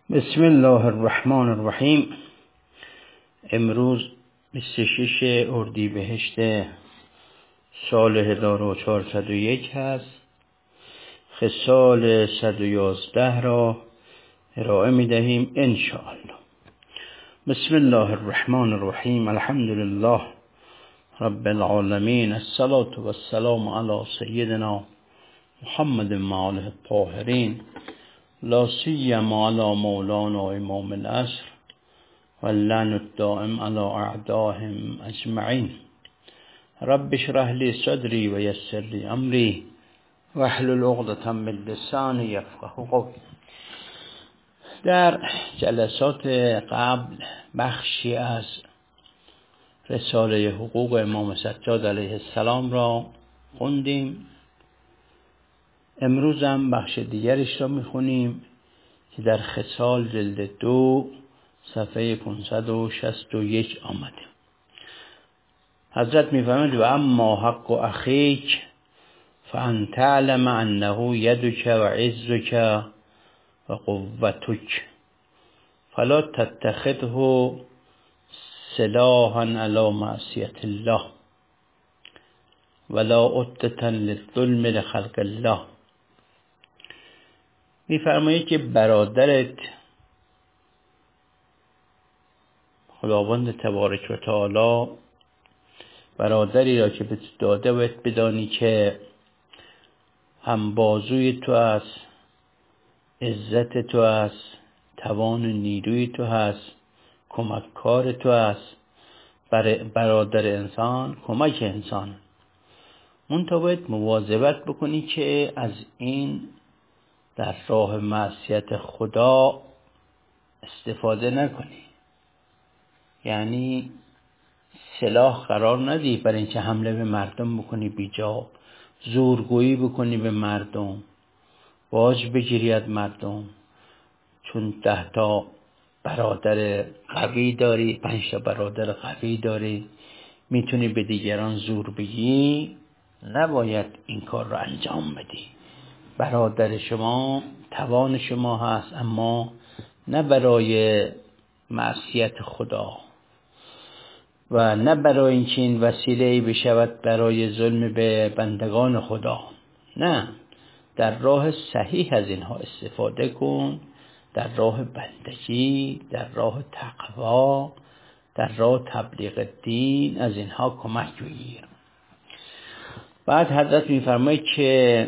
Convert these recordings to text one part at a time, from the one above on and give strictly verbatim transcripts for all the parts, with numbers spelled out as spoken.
بسم الله الرحمن الرحیم. امروز بیست و شش اردیبهشت سال هزار و چهارصد و یک هست. خصال صد و یازده را ارائه می دهیم انشاءالله. بسم الله الرحمن الرحیم. الحمد لله رب العالمین، الصلاة والسلام علی سیدنا محمد و آله الطاهرین، لا سیما علی مولانا امام العصر واللعن الدائم علی اعدائهم اجمعین. رب اشرح لی صدری و یسر لی امری واحلل عقدة من لسانی یفقهوا قولی. در جلسات قبل بخشی از رساله حقوق امام سجاد علیه السلام را خوندیم. امروز هم بخش دیگرش را میخونیم که در خصال جلد دو صفحه پانصد و شصت و یک آمده. حضرت میفرماید: و اما حق اخیک فان تعلم انه یدک و عزک و قوتک فلا تتخذه سلاحا علی معصیت الله ولا عدة للظلم لخلق الله. میفرمایید که برادرت خداوند تبارک و تعالی برادری را که به تو داده باید بدانی که هم بازوی تو است، عزت تو است، توان و نیروی تو هست، کمککار تو است. برادر انسان کمک انسان. منتها باید مواظبت بکنی که از این در راه معصیت خدا استفاده نکنی، یعنی سلاح قرار ندی برای اینکه حمله به مردم بکنی، بیجا زورگویی بکنی به مردم، باج بگیری از مردم. چون ده تا برادر قوی داری، پنج تا برادر قوی داری، میتونی به دیگران زور بگی، نباید این کار رو انجام بدی. برادر شما توان شما هست، اما نه برای معصیت خدا و نه برای اینکه این وسیله بشود برای ظلم به بندگان خدا. نه، در راه صحیح از اینها استفاده کن، در راه بندگی، در راه تقوا، در راه تبلیغ دین از اینها کمک بگیر. بعد حضرت میفرماید که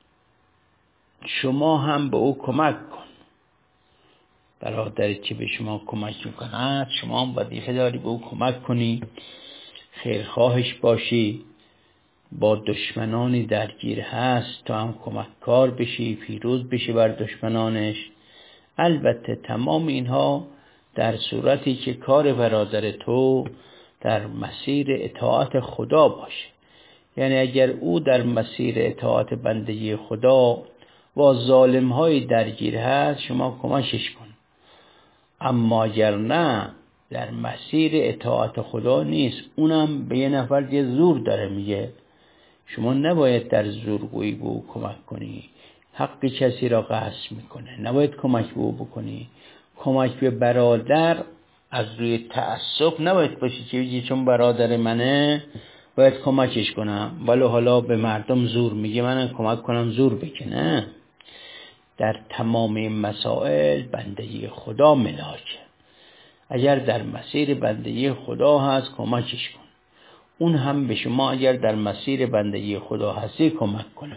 شما هم به او کمک کن. برادری که به شما کمک میکند، شما هم وظیفه داری به او کمک کنی، خیرخواهش باشی. با دشمنانی درگیر هست تا هم کمککار بشی، پیروز بشی بر دشمنانش. البته تمام اینها در صورتی که کار برادر تو در مسیر اطاعت خدا باشه. یعنی اگر او در مسیر اطاعت بندگی خدا با ظالم های درگیر هست، شما کمکش کن. اما اگر نه، در مسیر اطاعت خدا نیست، اونم به یه نفر یه زور داره میگه، شما نباید در زورگویی به او کمک کنی. حق کسی را غصب میکنه، نباید کمک به او بکنی. کمک به برادر از روی تعصب نباید باشی که بگی چون برادر منه باید کمکش کنم، ولی حالا به مردم زور میگه من کمک کنم زور بکنه. در تمام این مسائل بندگی خدا ملاکه. اگر در مسیر بندگی خدا هست کمکش کن، اون هم به شما اگر در مسیر بندگی خدا هستی کمک کنه.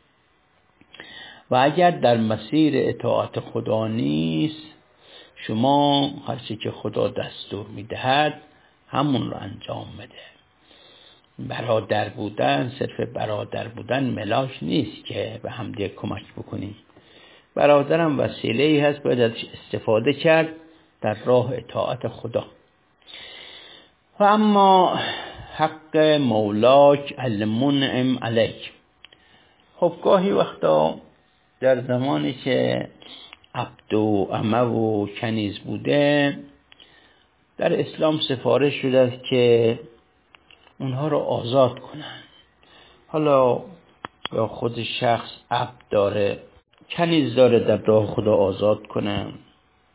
و اگر در مسیر اطاعت خدا نیست، شما هر چی که خدا دستور میدهد همون رو انجام بده. برادر بودن، صرف برادر بودن ملاک نیست که به هم دیگه کمک بکنیم. برادرم وسیله‌ای هست، باید ازش استفاده کرد در راه اطاعت خدا. و اما حق مولاک المنعم علیک. خب گاهی وقتا در زمانی که عبد و امه و کنیز بوده، در اسلام سفارش شده است که اونها رو آزاد کنن. حالا یا خود شخص عبد داره، کنیز داره، در راه خدا آزاد کنن.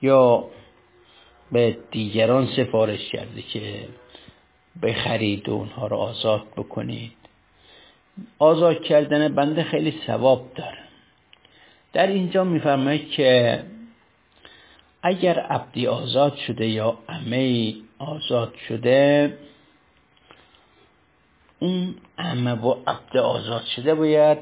یا به دیگران سفارش کرده که بخرید و اونها رو آزاد بکنید. آزاد کردن بنده خیلی ثواب داره. در اینجا میفرماید که اگر عبدی آزاد شده یا امه‌ای آزاد شده، اون امه و عبد آزاد شده باید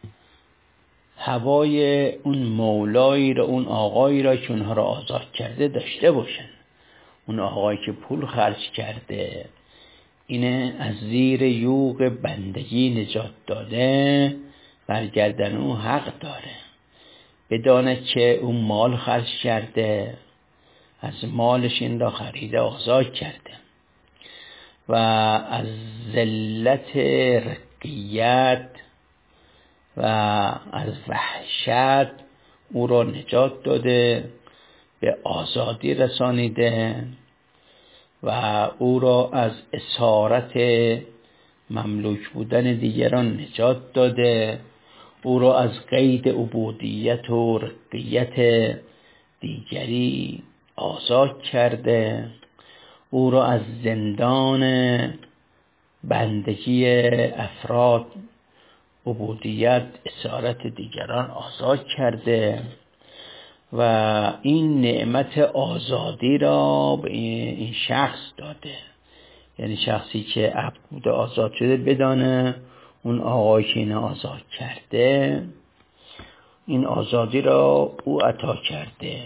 هوای اون مولایی را، اون آقایی را که اونها را آزاد کرده داشته باشن. اون آقایی که پول خرج کرده، اینه از زیر یوغ بندگی نجات داده، برگردن اون حق داره. بداند که اون مال خرج کرده، از مالش این را خریده آزاد کرده و از ذلت رقیت و از وحشت او را نجات داده، به آزادی رسانیده و او را از اسارت مملوک بودن دیگران نجات داده، او را از قید عبودیت و رقیت دیگری آزاد کرده، او را از زندان بندگی افراد، عبودیت، اسارت دیگران آزاد کرده و این نعمت آزادی را به این شخص داده. یعنی شخصی که عبد بوده آزاد شده، بدانه اون آقایی که اینو آزاد کرده این آزادی را او عطا کرده،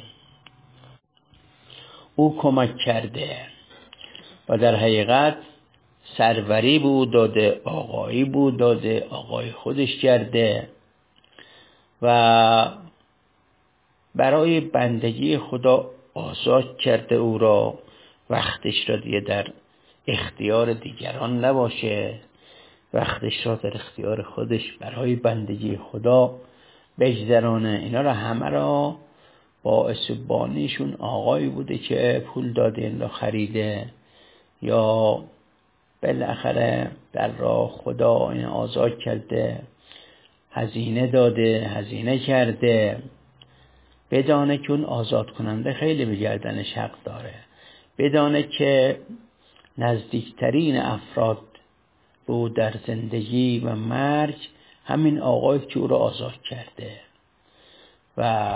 او کمک کرده و در حقیقت سروری بود داده، آقایی بود داده، آقای خودش کرده و برای بندگی خدا آزاد کرده او را. وقتش را دیگه در اختیار دیگران نباشه، وقتش را در اختیار خودش برای بندگی خدا بگذرانه. اینا را همه را باعث بانیشون آقایی بوده که پول داده این را خریده یا بالاخره در راه خدا این آزاد کرده، هزینه داده، هزینه کرده. بدانه که اون آزاد کننده خیلی به گردنش حق داره. بدانه که نزدیکترین افراد او در زندگی و مرگ همین آقایی که او را آزاد کرده و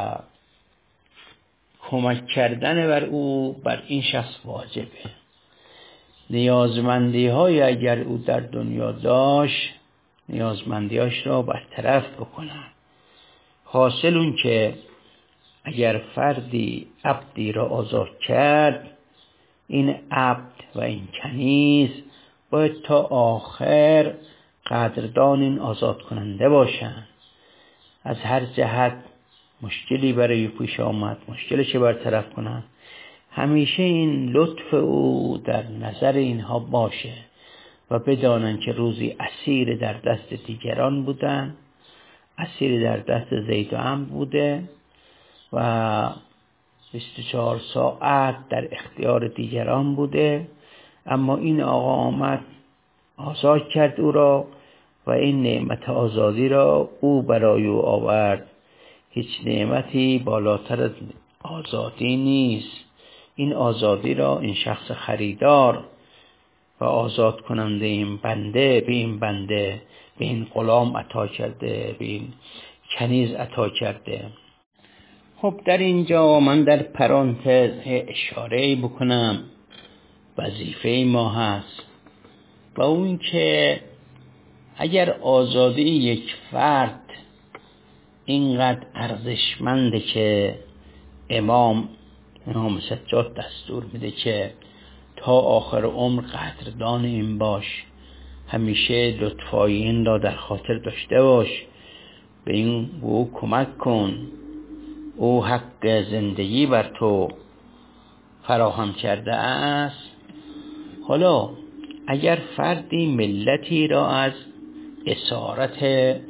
کمک کردن بر او بر این شخص واجبه. نیازمندی های اگر او در دنیا داشت، نیازمندیاش را برطرف بکنه. حاصل اون که اگر فردی عبدی را آزاد کرد، این عبد و این کنیز باید تا آخر قدردان این آزاد کننده باشند. از هر جهت مشکلی برای پیش آمد، مشکلش برطرف کنند. همیشه این لطف او در نظر اینها باشه و بدانند که روزی اسیر در دست دیگران بودن، اسیر در دست زید و عمرو بوده و بیست و چهار ساعت در اختیار دیگران بوده، اما این آقا آمد آزاد کرد او را و این نعمت آزادی را او برای او آورد. هیچ نعمتی بالاتر از آزادی نیست. این آزادی را این شخص خریدار و آزاد کننده این بنده به این بنده، به این غلام عطا کرده، به این کنیز عطا کرده. خب در اینجا من در پرانتز اشاره بکنم وظیفه ما هست و اون که اگر آزادی یک فرد اینقدر ارزشمنده که امام امام سجاد دستور میده که تا آخر عمر قدردان این باش، همیشه لطفای این را در خاطر داشته باش، به این به او کمک کن، او حق زندگی بر تو فراهم کرده است. حالا اگر فردی ملتی را از اسارت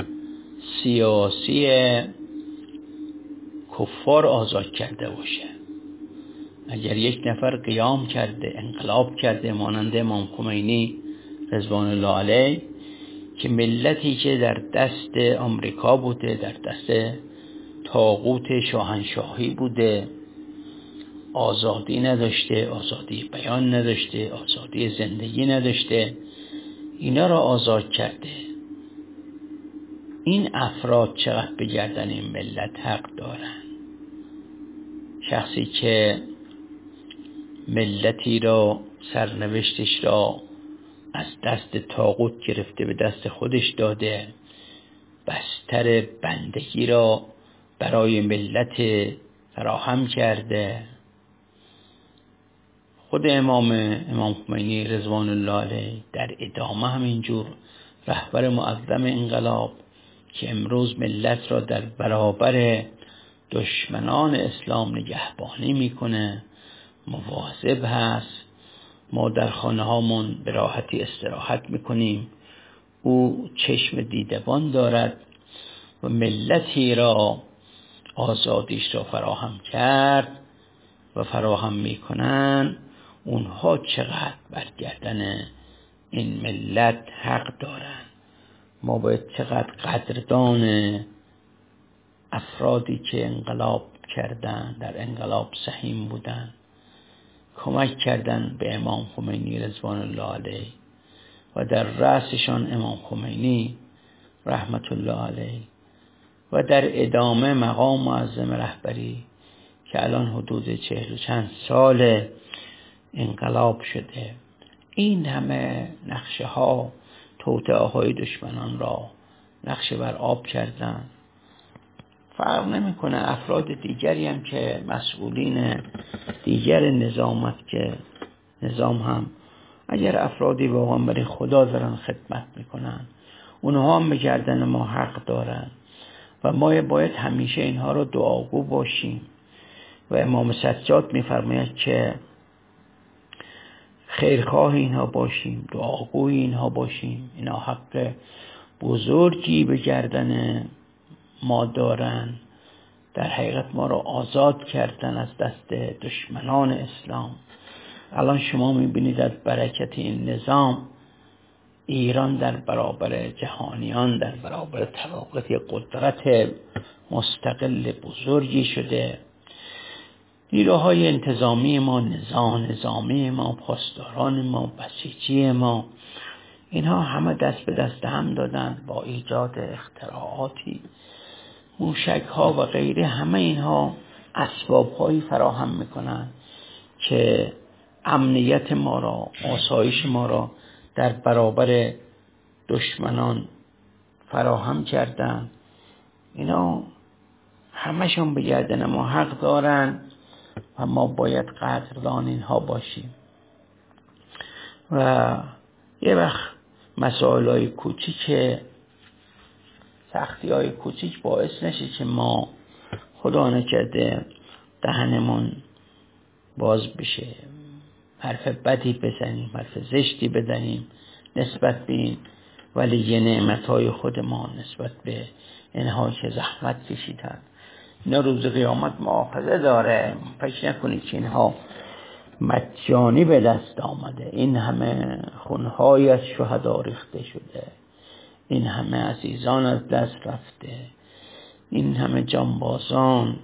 سیاسی کفار آزاد کرده باشه، اگر یک نفر قیام کرده، انقلاب کرده مانند امام خمینی رضوان الله علیه که ملتی که در دست آمریکا بوده، در دست طاغوت شاهنشاهی بوده آزادی نداشته، آزادی بیان نداشته، آزادی زندگی نداشته، اینا را آزاد کرده. این افراد چقدر به گردن این ملت حق دارن؟ شخصی که ملتی را سرنوشتش را از دست طاغوت گرفته به دست خودش داده، بستر بندگی را برای ملت فراهم کرده. خود امام امام خمینی رضوان الله علیه در ادامه همینجور رهبر معظم انقلاب که امروز ملت را در برابر دشمنان اسلام نگهبانی میکنه، مواظب هست. ما در خانه هامون به راحتی استراحت میکنیم، او چشم دیدبان دارد و ملتی را آزادیش را فراهم کرد و فراهم میکنن. اونها چقدر بر گردن این ملت حق دارن. ما باید چقدر قدردان افرادی که انقلاب کردن، در انقلاب سهیم بودن، کمک کردن به امام خمینی رضوان الله علیه و در رأسشان امام خمینی رحمت الله علیه و در ادامه مقام معظم رهبری که الان حدود چهل و چند سال انقلاب شده. این همه نقشه ها توطئه های دشمنان را نقشه بر آب کردن. فرق نمیکنه افراد دیگری هم که مسئولین دیگر نظامت که نظام هم اگر افرادی واقعا برای خدا دارن خدمت میکنن، اونها هم به گردن ما حق دارن و ما باید همیشه اینها رو دعاگو باشیم. و امام سجاد میفرماید که خیرخواه اینها باشیم، دعاگوی اینها باشیم. اینا حق بزرگی به گردن ما دارن، در حقیقت ما رو آزاد کردن از دست دشمنان اسلام. الان شما میبینید از برکت این نظام ایران در برابر جهانیان، در برابر طواغیت قدرت مستقل بزرگی شده. نیروهای انتظامی ما، نظام نظامی ما، پاسداران ما، بسیجی ما، اینها همه دست به دست هم دادن با ایجاد اختراعاتی، موشک ها و غیره. همه اینها اسباب هایی فراهم میکنن که امنیت ما را، آسایش ما را در برابر دشمنان فراهم کردن. اینا همشون به گردن ما حق دارن و ما باید قدردان اینها باشیم. و یه وقت مسائل های کوچیک، سختی های کوچیک باعث نشه که ما خدا نکرده دهنمون باز بشه، حرف بدی بزنیم، حرف زشتی بدنیم نسبت به این ولی نعمت های خود ما، نسبت به اینها که زحمت کشیدن. اینا روز قیامت مؤاخذه داره. فکر نکنید که اینها مجانی به دست آمده. این همه خونهای از شهدا ریخته شده، این همه عزیزان از دست رفته، این همه جانبازان،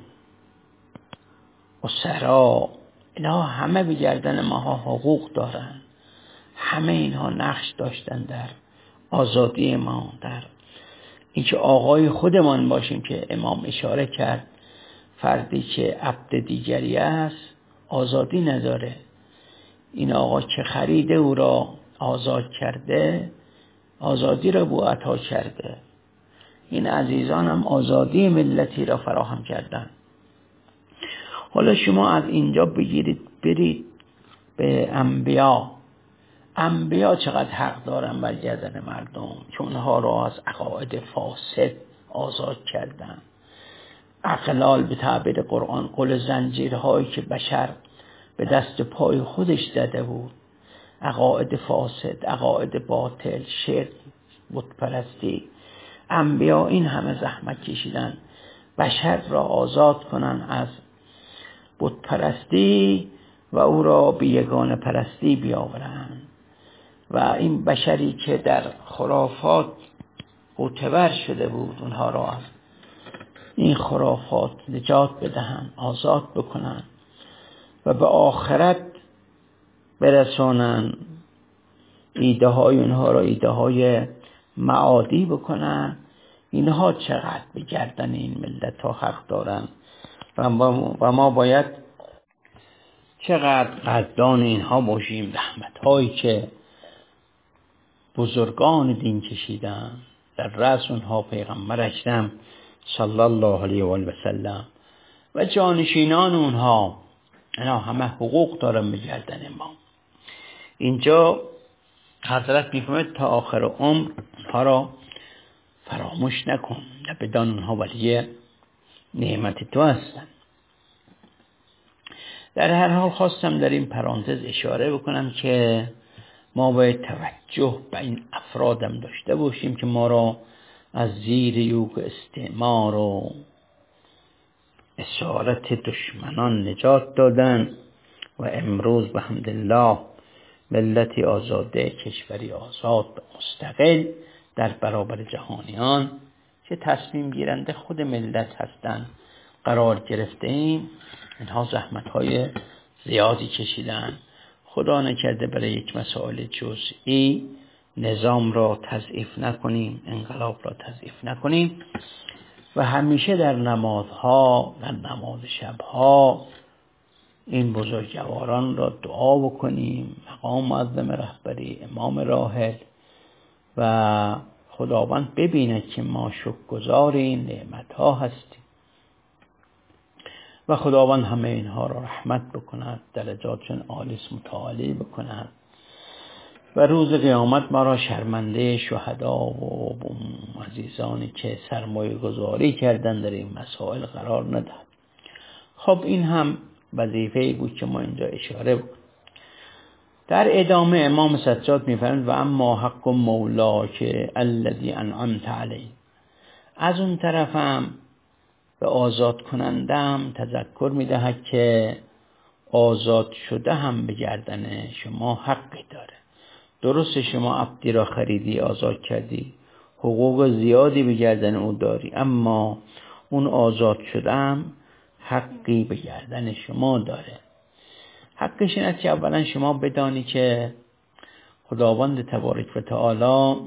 اسرا، اینا همه به گردن ماها حقوق دارن. همه اینها نقش داشتن در آزادی ما، در اینکه آقای خودمان باشیم که امام اشاره کرد. فردی که عبد دیگری است آزادی نداره. این آقا که خریده او را آزاد کرده، آزادی را بو عطا کرده. این عزیزان هم آزادی ملتی را فراهم کردن. حالا شما از اینجا بگیرید برید به انبیا. انبیا چقدر حق دارن بر گردن مردم، چون اونها را از عقاید فاسد آزاد کردن. اغلال به تعبیر قرآن قل زنجیرهایی که بشر به دست پای خودش زده بود، عقاید فاسد، عقاید باطل، شرک، بت پرستی. انبیا این همه زحمت کشیدن بشر را آزاد کنن از بت پرستی و او را به یگانه پرستی بیاورن و این بشری که در خرافات غوطه‌ور شده بود اونها را از این خرافات نجات بدهن، آزاد بکنن. و به آخرت برسانن، ایده های اونها را ایده های معادی بکنن، اینها چقدر به گردن این ملت ها حق دارن و ما باید چقدر قدردان اینها باشیم. رحمت هایی که بزرگان دین کشیدن، در رأس اونها پیغمبر اکرم صلی الله علیه و آله و سلم و جانشینان اونها، اینا همه حقوق دارن به گردن ما. اینجا حضرت میفرماید تا آخر عمر اونها را فراموش نکن، نه بدان اونها ولی نعمت تو هستن. در هر حال خواستم در این پرانتز اشاره بکنم که ما باید توجه به این افرادم داشته باشیم که ما را از زیر یوغ استعمار و اسارت دشمنان نجات دادن و امروز به حمدالله ملتی آزاده، کشوری آزاد مستقل در برابر جهانیان که تصمیم گیرنده خود ملت هستند قرار گرفته ایم. اینها زحمت‌های زیادی کشیدن. خدا نکرده برای یک مسائل جزئی نظام را تضعیف نکنیم، انقلاب را تضعیف نکنیم و همیشه در نمازها، در نماز شبها این بزرگواران را دعا بکنیم، مقام معظم رهبری، امام راحل، و خداوند ببیند که ما شکرگزار این نعمت‌ها هستیم و خداوند همه اینها را رحمت بکند، درجاتشون عالی متعالی بکند و روز قیامت ما را شرمنده شهدا و عزیزانی که سرمایه گذاری کردن در این مسائل قرار ندهد. خب این هم وظیفه‌ای بود که ما اینجا اشاره بکنیم. در ادامه امام سجاد می‌فرماید و اما حق مولاک الذی انعمت علیه، از اون طرفم به آزاد کنندم تذکر می‌دهد که آزاد شده هم به گردن شما حقی داره. درست شما عبدی را خریدی، آزاد کردی، حقوق زیادی به گردن او داری، اما اون آزاد شده هم حقی به گردن شما داره. حقش این است که اولا شما بدانی که خداوند تبارک و تعالی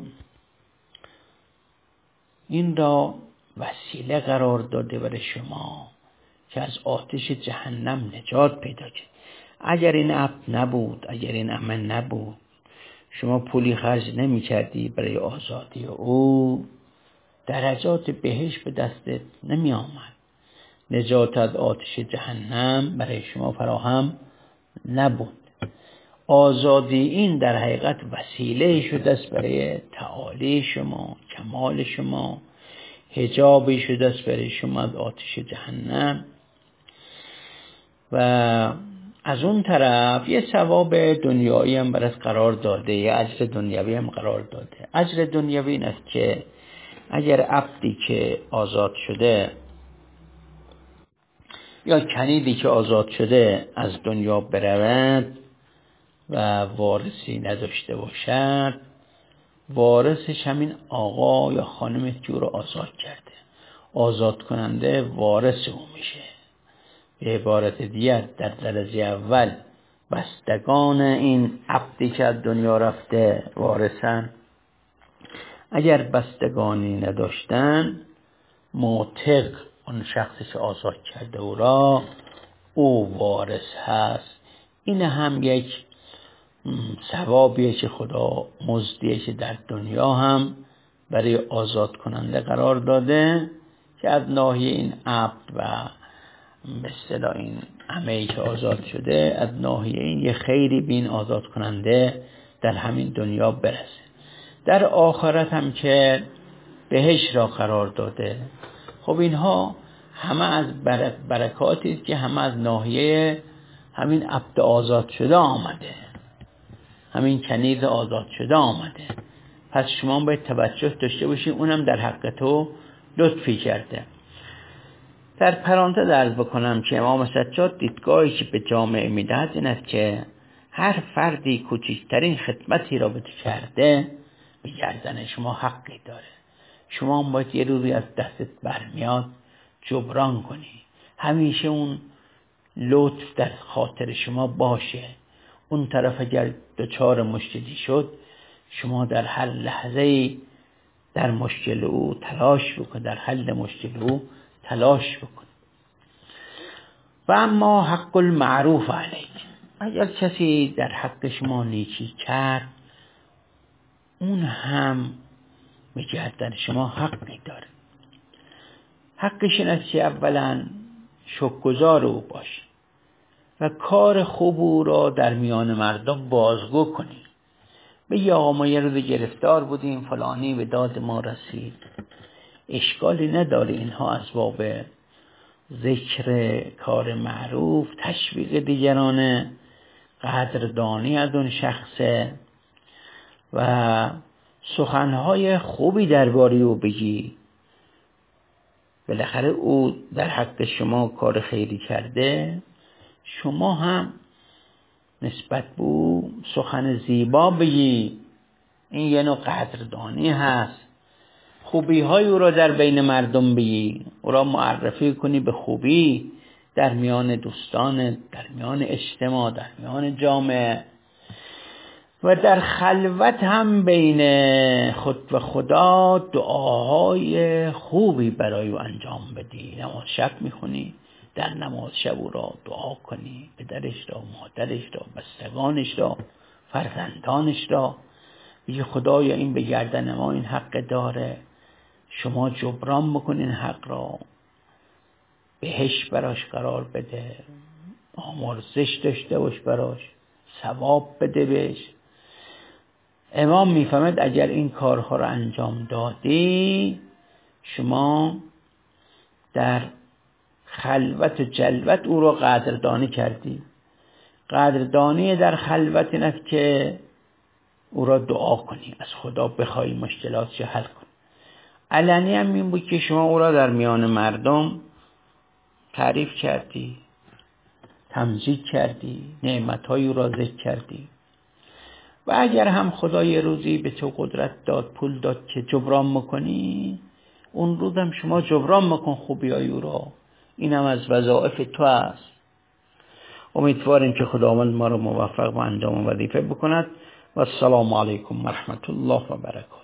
این را وسیله قرار داده برای شما که از آتش جهنم نجات پیدا کنید. اگر این عبد نبود، اگر این عمل نبود، شما پولی خرج نمی کردی برای آزادی او، درجات بهشت به دستت نمی آمد، نجات از آتش جهنم برای شما فراهم نبود. آزادی این در حقیقت وسیله شده است برای تعالی شما، کمال شما، حجابی شده است برای شما از آتش جهنم. و از اون طرف یه ثواب دنیایی هم برات قرار داده، یه اجر دنیوی هم قرار داده. اجر دنیوی این است که اگر عبدی که آزاد شده یا کنیدی که آزاد شده از دنیا برود و وارثی نداشته باشد، وارثش همین آقا یا خانمی که او را آزاد کرده، آزاد کننده وارث او میشه. به عبارت دیگر در درجه اول بستگان این عبدی که از دنیا رفته وارثن، اگر بستگانی نداشتن معتق اون شخصی که آزاد کرده او را، او وارث هست. این هم یک ثوابیه که خدا مزدیه که در دنیا هم برای آزاد کننده قرار داده که از ناحیه این عبد و به اصطلاح این عمه‌ای که آزاد شده، از ناحیه این یه خیری بین آزاد کننده در همین دنیا برسه. در آخرت هم که بهشت را قرار داده. خب اینها همه از برکاتی است که همه از ناحیه همین عبد آزاد شده آمده، همین کنیز آزاد شده آمده. پس شما باید توجه داشته باشید اونم در حق تو لطفی کرده. در پرانتز عرض بکنم که امام سجاد دیدگاهی که به جامعه میدهد این است که هر فردی کوچکترین خدمتی را به تو کرده به گردن شما حقی داره. شما باید یه روزی از دستت برمیاد جبران کنی. همیشه اون لطف در خاطر شما باشه. اون طرف اگر دچار مشکلی شد، شما در هر لحظه در مشکل او تلاش بکن، در حل مشکل او تلاش بکن. و اما حق المعروف علیک، اگر کسی در حق شما نیکی کرد، اون هم به گردن شما حقی داره. حقش این است که اولا شکرگزار او باشی و کار خوب او را در میان مردم بازگو کنی. بگی آقا ما یه روز گرفتار بودیم، فلانی به داد ما رسید. اشکالی نداره، اینها اسباب ذکر کار معروف، تشویق دیگرانه، قدردانی از اون شخصه و سخنهای خوبی درباره او بگی. بالاخره او در حق شما کار خیری کرده، شما هم نسبت به او سخن زیبا بگی. این یه نوع قدردانی هست. خوبی های او را در بین مردم بگی، او را معرفی کنی به خوبی در میان دوستان، در میان اجتماع، در میان جامعه. و در خلوت هم بین خود و خدا دعاهای خوبی برای او انجام بدی. نماز شب میخونی، در نماز شب او را دعا کنی، پدرش را، مادرش را، بستگانش را، فرزندانش را. بگی خدایا این به گردن ما این حق داره، شما جبران بکنین حق را، بهش براش قرار بده، آمرزش داشته باش براش، ثواب بده بهش. امام میفهمد اگر این کارها را انجام دادی، شما در خلوت و جلوت او را قدردانی کردی. قدردانی در خلوت این است که او را دعا کنی، از خدا بخوای مشکلاتش حل کنی. علنی هم این بود که شما او را در میان مردم تعریف کردی، تمجید کردی، نعمتهای او را ذکر کردی. و اگر هم خدا یه روزی به تو قدرت داد، پول داد که جبران میکنی، اون روز هم شما جبران میکن خوبی های او را. این هم از وظایف تو است. امیدواریم که خداوند ما را موفق و انجام وظیفه بکند. و السلام علیکم و رحمت الله و برکاته.